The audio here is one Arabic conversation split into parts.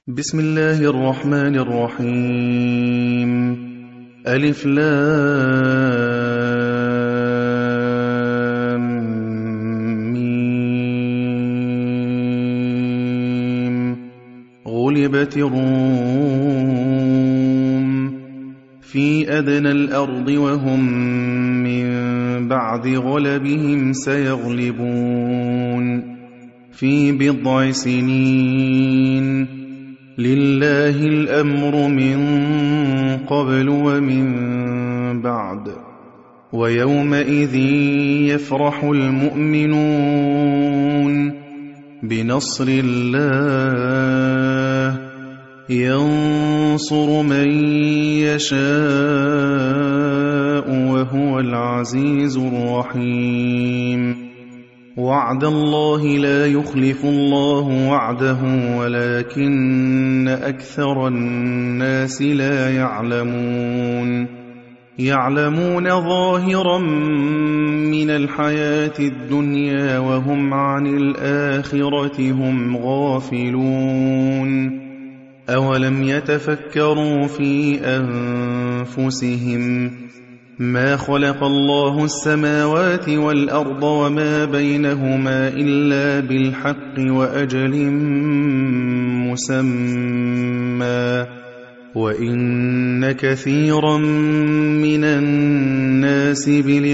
بسم الله الرحمن الرحيم. ألف لام ميم. غلبت الروم في أدنى الأرض وهم من بعد غلبهم سيغلبون في بضع سنين. لله الأمر من قبل ومن بعد ويومئذ يفرح المؤمنون بنصر الله ينصر من يشاء وهو العزيز الرحيم. وعد الله لا يخلف الله وعده ولكن أكثر الناس لا يعلمون ظاهرا من الحياة الدنيا وهم عن الآخرة هم غافلون. أولم يتفكروا في أنفسهم ما خلق الله السماوات والأرض وما بينهما إلا بالحق وأجل مسمى وإن كثيرا من الناس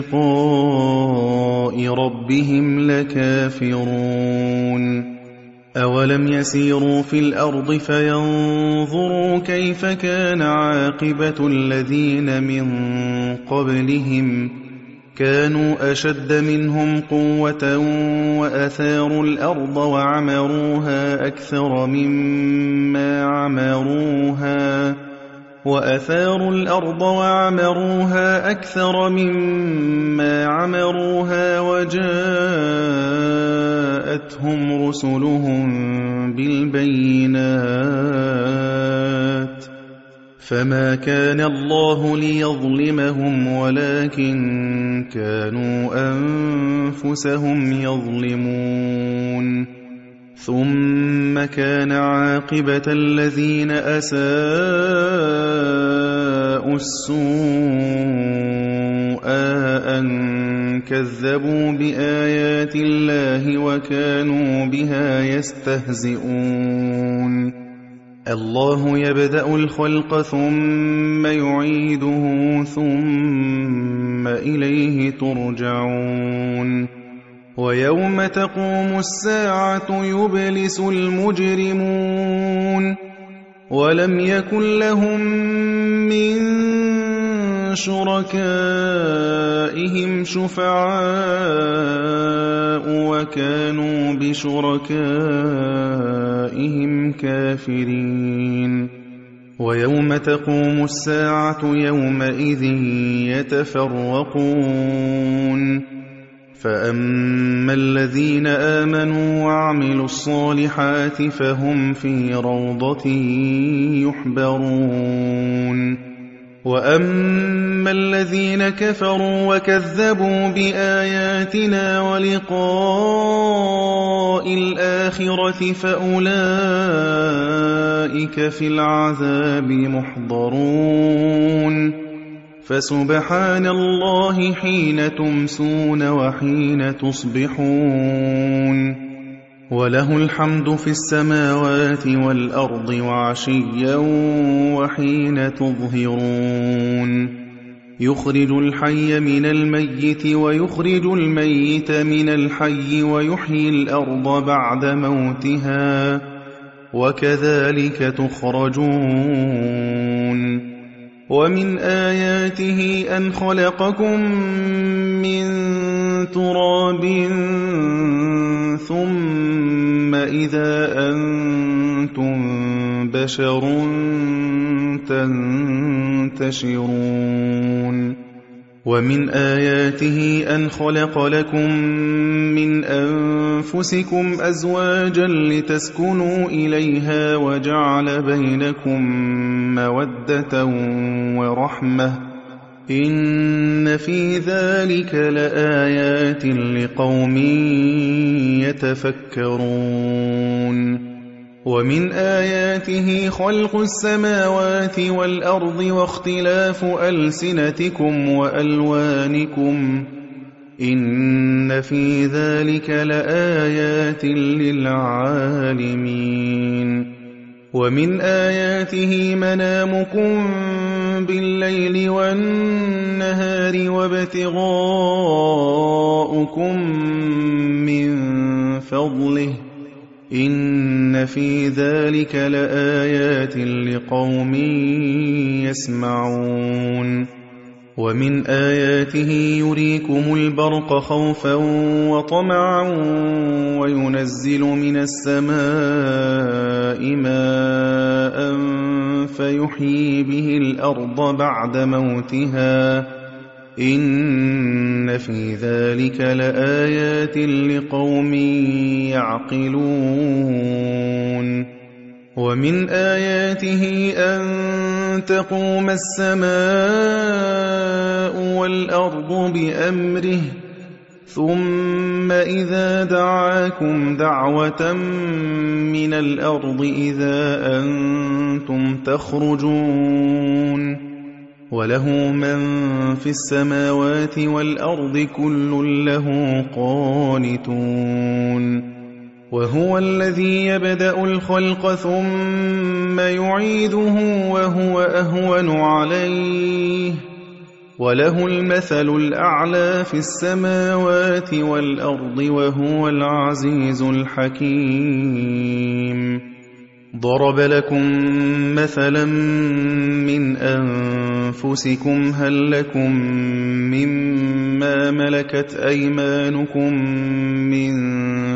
بلقاء ربهم لكافرون. أولم يسيروا في الأرض فينظروا كيف كان عاقبة الذين من قبلهم كانوا أشد منهم قوة وأثاروا الأرض وعمروها أكثر مما عمروها وجاءتهم رسلهم بالبينات فما كان الله ليظلمهم ولكن كانوا أنفسهم يظلمون. ثم كان عاقبة الذين أساءوا السوء أن كذبوا بآيات الله وكانوا بها يستهزئون. الله يبدأ الخلق ثم يعيده ثم إليه ترجعون. ويوم تقوم الساعة يبلس المجرمون ولم يكن لهم من شركائهم شفعاء وكانوا بشركائهم كافرين. ويوم تقوم الساعة يومئذ يتفرقون فأما الذين آمنوا وعملوا الصالحات فهم في روضة يحبرون. وأما الذين كفروا وكذبوا بآياتنا ولقاء الآخرة فأولئك في العذاب محضرون. فسبحان الله حين تمسون وحين تصبحون وله الحمد في السماوات والأرض وعشيا وحين تظهرون. يخرج الحي من الميت ويخرج الميت من الحي ويحيي الأرض بعد موتها وكذلك تخرجون. ومن آياته أن خلقكم من تراب ثم إذا أنتم بشر تنتشرون. ومن آياته أن خلق لكم من أنفسكم أزواجا لتسكنوا إليها وجعل بينكم مودة ورحمة إن في ذلك لآيات لقوم يتفكرون ومن آياته خلق السماوات والأرض واختلاف ألسنتكم وألوانكم إن في ذلك لآيات للعالمين ومن آياته منامكم بالليل والنهار وابتغاؤكم من فضله إن في ذلك لآيات لقوم يسمعون ومن آياته يريكم البرق خوفا وطمعا وينزل من السماء ماء فيحيي به الأرض بعد موتها إن في ذلك لآيات لقوم يعقلون ومن آياته أن تقوم السماء والأرض بأمره ثم إذا دعاكم دعوة من الأرض إذا أنتم تخرجون وله من في السماوات والأرض كل له قانتون وهو الذي يبدأ الخلق ثم يعيده وهو أهون عليه وله المثل الأعلى في السماوات والأرض وهو العزيز الحكيم ضرب لكم مثلا من أنفسكم هل لكم مما ملكت أيمانكم من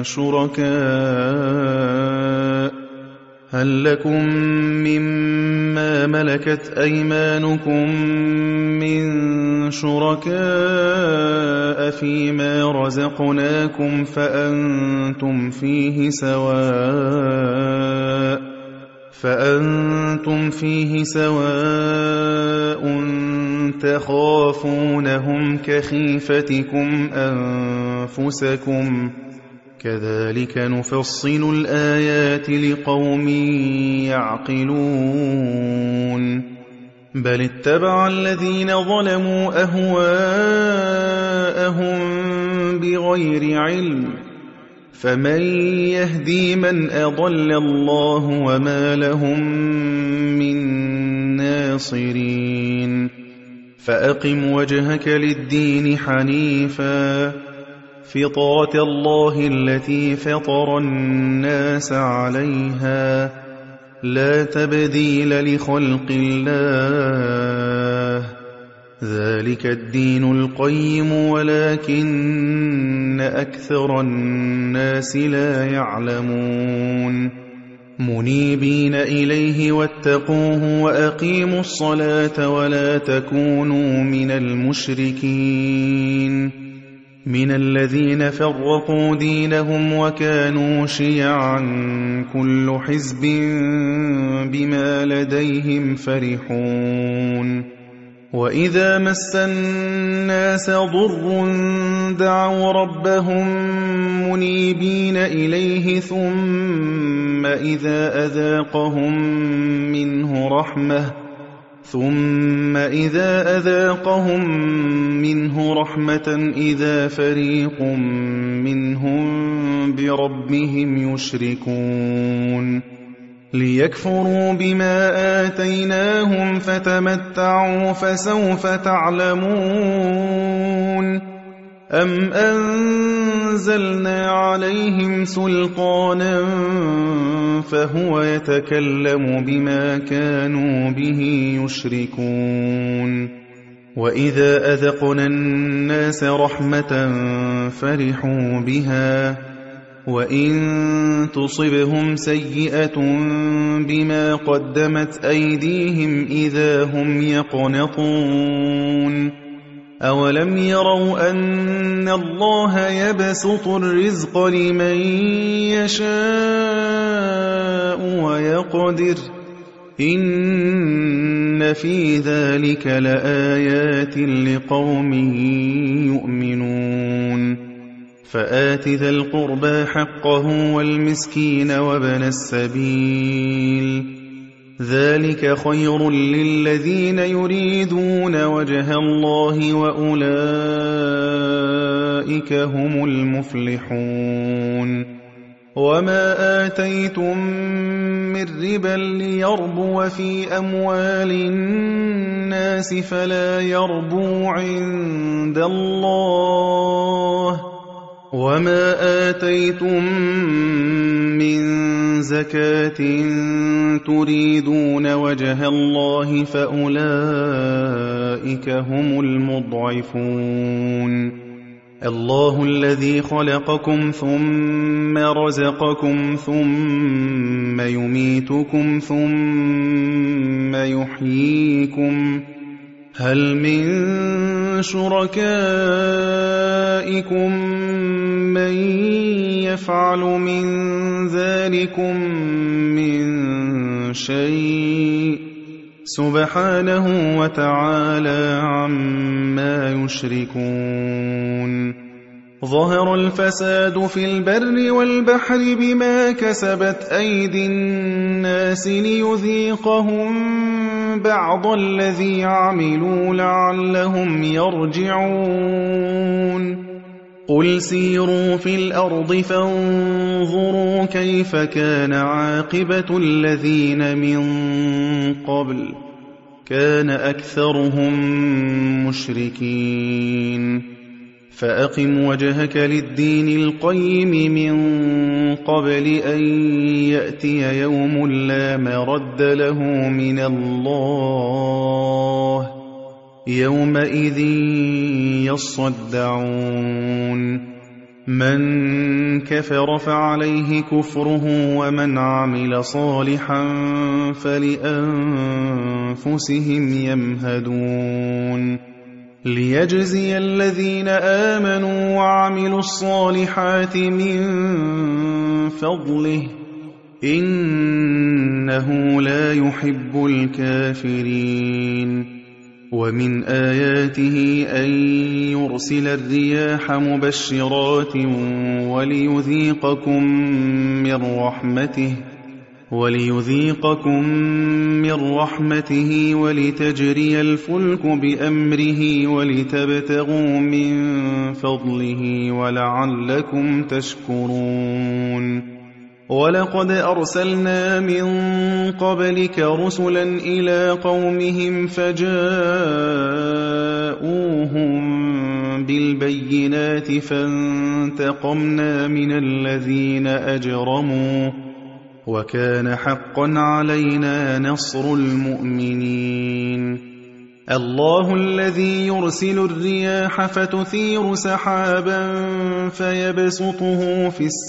شركاء فيما رزقناكم فأنتم فيه سواء تخافونهم كخيفتكم أنفسكم كذلك نفصل الآيات لقوم يعقلون بل اتبع الذين ظلموا أهواءهم بغير علم فمن يهدي من أضل الله وما لهم من ناصرين فأقم وجهك للدين حنيفا فطرة الله التي فطر الناس عليها لا تبديل لخلق الله ذلك الدين القيم ولكن أكثر الناس لا يعلمون منيبين إليه واتقوه وأقيموا الصلاة ولا تكونوا من المشركين من الذين فرقوا دينهم وكانوا شيعا كل حزب بما لديهم فرحون وإذا مس الناس ضر دعوا ربهم منيبين إليه ثم إذا أذاقهم منه رحمة إذا فريق منهم بربهم يشركون ليكفروا بما آتيناهم فتمتعوا فسوف تعلمون أم أنزلنا عليهم سلطانا فهو يتكلم بما كانوا به يشركون وإذا أذقنا الناس رحمة فرحوا بها وإن تصبهم سيئة بما قدمت أيديهم إذا هم يقنطون أولم يروا أن الله يبسط الرزق لمن يشاء ويقدر إن في ذلك لآيات لقوم يؤمنون فآت ذا القربى حقه والمسكين وابن السبيل ذلك خير للذين يريدون وجه الله وأولئك هم المفلحون وما آتيتم من ربا ليربو في أموال الناس فلا يربو عند الله وما آتيتم من زكاة تريدون وجه الله فأولئك هم المضعفون الله الذي خلقكم ثم رزقكم ثم يميتكم ثم يحييكم هل من شركائكم من يفعل من ذلكم من شيء سبحانه وتعالى عما يشركون ظهر الفساد في البر والبحر بما كسبت أيدي الناس ليذيقهم بعض الذي عملوا لعلهم يرجعون قل سيروا في الأرض فانظروا كيف كان عاقبة الذين من قبل كان أكثرهم مشركين فأقم وجهك للدين القيم من قبل أن يأتي يوم لا مرد له من الله يومئذ يصدعون من كفر فعليه كفره ومن عمل صالحا فلأنفسهم يمهدون ليجزي الذين آمنوا وعملوا الصالحات من فضله إنه لا يحب الكافرين ومن آياته أن يرسل الرياح مبشرات وليذيقكم من رحمته ولتجري الفلك بأمره ولتبتغوا من فضله ولعلكم تشكرون ولقد أرسلنا من قبلك رسلا إلى قومهم فجاءوهم بالبينات فانتقمنا من الذين أجرموا وكان حقا علينا نصر المؤمنين الله الذي يرسل الرياح فتثير سحابا فيبسطه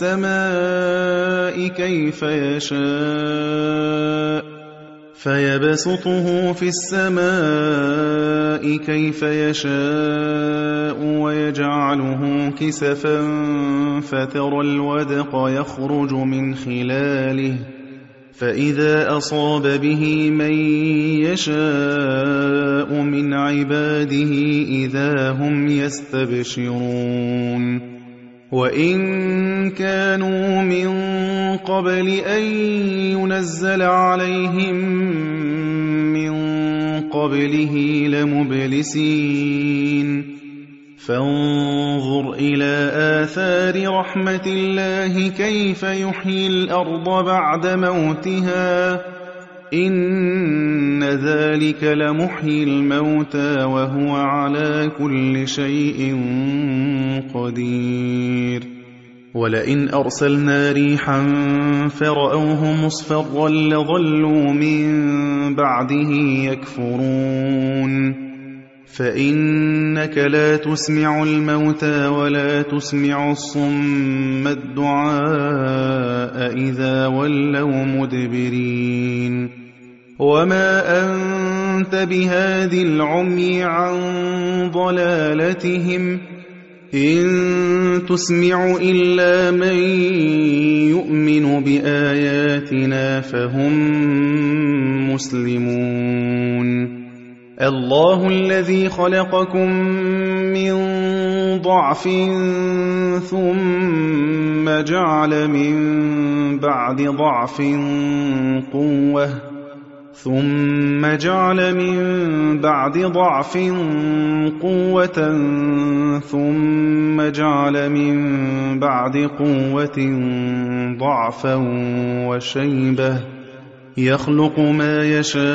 في السماء كيف يشاء ويجعله كسفا فترى الودق يخرج من خلاله فإذا أصاب به من يشاء من عباده إذا هم يستبشرون وإن كانوا من قبل أن ينزل عليهم من قبله لمبلسين فانظر إلى آثار رحمة الله كيف يحيي الأرض بعد موتها إن ذلك لمحيي الموتى وهو على كل شيء قدير ولئن أرسلنا ريحا فرأوه مصفرا لظلوا من بعده يكفرون فإنك لا تسمع الموتى ولا تسمع الصم الدعاء إذا ولوا مدبرين وما أنت بهادي العمي عن ضلالتهم إن تسمع إلا من يؤمن بآياتنا فهم مسلمون الله الذي خلقكم من ضعف ثم جعل من بعد ضعف قوة ثم جعل من بعد ضعف قوة ثم جعل من بعد قوة ضعفا وشيبة يخلق ما يشاء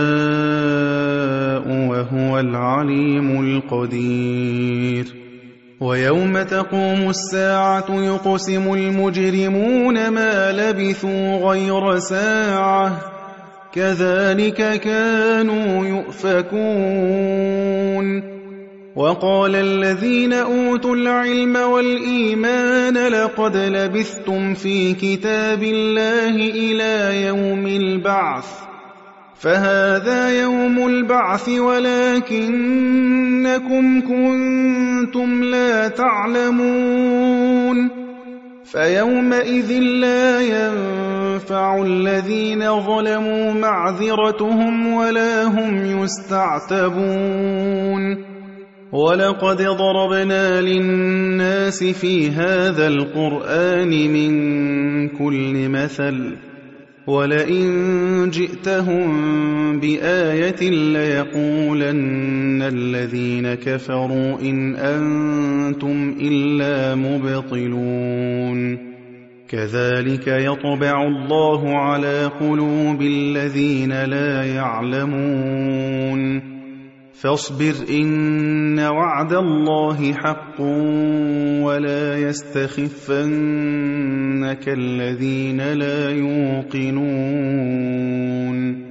وهو العليم القدير ويوم تقوم الساعة يقسم المجرمون ما لبثوا غير ساعة كذلك كانوا يؤفكون وقال الذين أوتوا العلم والإيمان لقد لبثتم في كتاب الله إلى يوم البعث فهذا يوم البعث ولكنكم كنتم لا تعلمون فيومئذ لا ينفع الذين ظلموا معذرتهم ولا هم يستعتبون ولقد ضربنا للناس في هذا القرآن من كل مثل ولئن جئتهم بآية ليقولن الذين كفروا إن أنتم إلا مبطلون كذلك يطبع الله على قلوب الذين لا يعلمون فاصبر إن وعد الله حق ولا يستخفنك الذين لا يوقنون